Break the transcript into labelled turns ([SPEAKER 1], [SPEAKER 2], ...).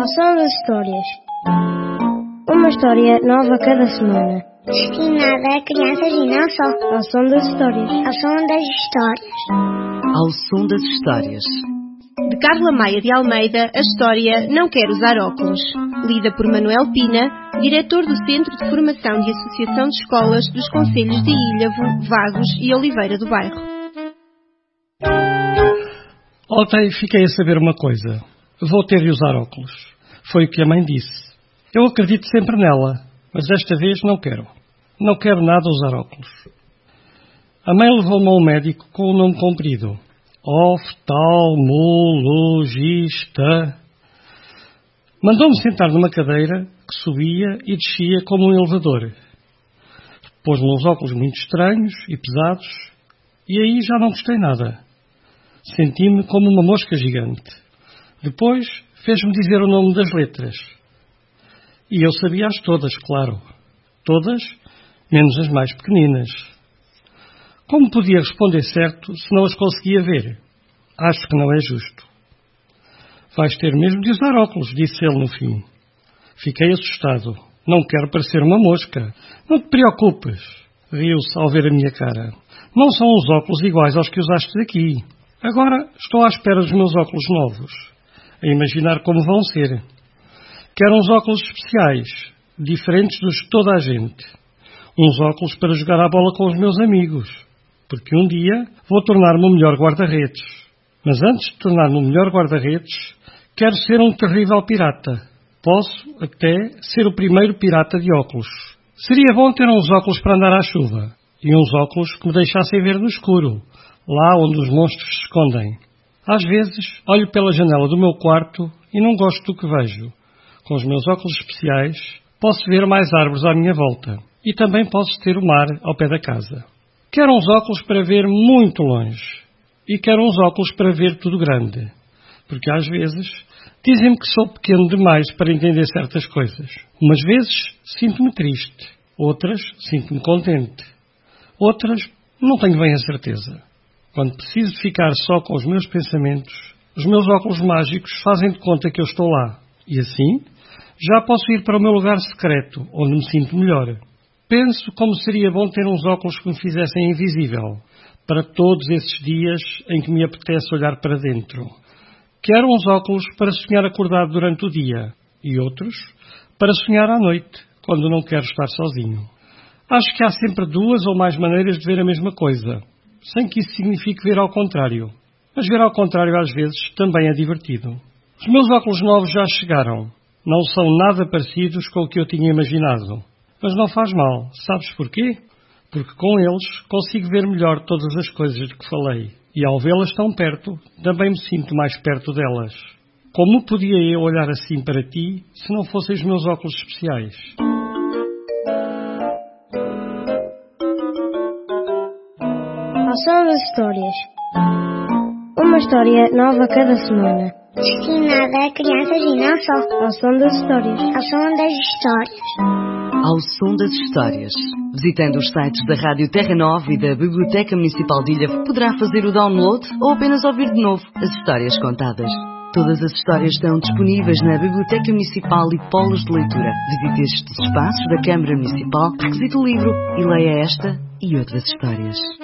[SPEAKER 1] Ao som das histórias. Uma história nova cada semana.
[SPEAKER 2] Destinada a crianças e não só.
[SPEAKER 1] Ao som das histórias.
[SPEAKER 2] Ao som das histórias.
[SPEAKER 3] Ao som das histórias.
[SPEAKER 4] De Carla Maia de Almeida, a história Não Quero Usar Óculos. Lida por Manuel Pina, diretor do Centro de Formação de Associação de Escolas dos concelhos de Ilhavo, Vagos e Oliveira do Bairro.
[SPEAKER 5] Ontem fiquei a saber uma coisa. Vou ter de usar óculos. Foi o que a mãe disse. Eu acredito sempre nela, mas desta vez não quero. Não quero nada usar óculos. A mãe levou-me a um médico com o nome comprido. Oftalmologista. Mandou-me sentar numa cadeira que subia e descia como um elevador. Pôs-me uns óculos muito estranhos e pesados e aí já não gostei nada. Senti-me como uma mosca gigante. Depois fez-me dizer o nome das letras. E eu sabia-as todas, claro. Todas, menos as mais pequeninas. Como podia responder certo se não as conseguia ver? Acho que não é justo. Vais ter mesmo de usar óculos, disse ele no fim. Fiquei assustado. Não quero parecer uma mosca. Não te preocupes, riu-se ao ver a minha cara. Não são os óculos iguais aos que usaste aqui. Agora estou à espera dos meus óculos novos, a imaginar como vão ser. Quero uns óculos especiais, diferentes dos de toda a gente. Uns óculos para jogar à bola com os meus amigos, porque um dia vou tornar-me o melhor guarda-redes. Mas antes de tornar-me o melhor guarda-redes, quero ser um terrível pirata. Posso até ser o primeiro pirata de óculos. Seria bom ter uns óculos para andar à chuva e uns óculos que me deixassem ver no escuro, lá onde os monstros se escondem. Às vezes, olho pela janela do meu quarto e não gosto do que vejo. Com os meus óculos especiais, posso ver mais árvores à minha volta e também posso ter o mar ao pé da casa. Quero uns óculos para ver muito longe e quero uns óculos para ver tudo grande, porque às vezes dizem-me que sou pequeno demais para entender certas coisas. Umas vezes sinto-me triste, outras sinto-me contente, outras não tenho bem a certeza. Quando preciso ficar só com os meus pensamentos, os meus óculos mágicos fazem de conta que eu estou lá. E assim, já posso ir para o meu lugar secreto, onde me sinto melhor. Penso como seria bom ter uns óculos que me fizessem invisível, para todos esses dias em que me apetece olhar para dentro. Quero uns óculos para sonhar acordado durante o dia, e outros para sonhar à noite, quando não quero estar sozinho. Acho que há sempre duas ou mais maneiras de ver a mesma coisa, sem que isso signifique ver ao contrário. Mas ver ao contrário às vezes também é divertido. Os meus óculos novos já chegaram. Não são nada parecidos com o que eu tinha imaginado. Mas não faz mal. Sabes porquê? Porque com eles consigo ver melhor todas as coisas de que falei. E ao vê-las tão perto, também me sinto mais perto delas. Como podia eu olhar assim para ti se não fossem os meus óculos especiais?
[SPEAKER 1] Ao som das histórias. Uma história nova cada semana.
[SPEAKER 2] Destinada a crianças e não só.
[SPEAKER 1] Ao som das histórias.
[SPEAKER 2] Ao som das histórias.
[SPEAKER 3] Ao som das histórias. Visitando os sites da Rádio Terra Nova e da Biblioteca Municipal de Ilhavo, poderá fazer o download ou apenas ouvir de novo as histórias contadas. Todas as histórias estão disponíveis na Biblioteca Municipal e Polos de Leitura. Visite estes espaços da Câmara Municipal, requisite o livro e leia esta e outras histórias.